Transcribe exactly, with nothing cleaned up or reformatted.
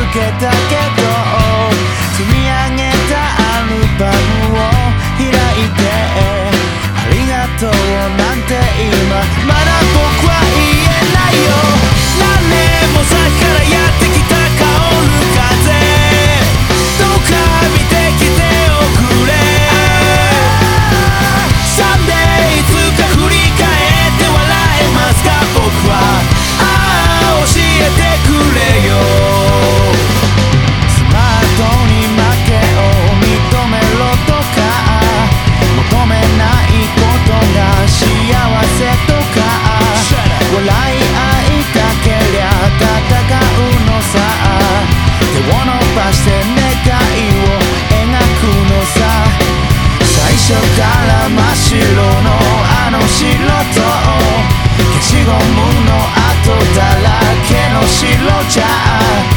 けたけど積み上げたアルバムを開いてありがとうなんて今まだ僕は言えないよ。何年も先からやってきた香る風、どうか見てきておくれ。サンデーいつか振り返って笑えますか。僕はああ教えてくれよ。スマートに負けを認めろとか求めないことが幸せとか笑い合いたけりゃ戦うのさ。手を伸ばして願いを描くのさ。最初から真っ白のあの白と消しゴムの跡だらけの白じゃ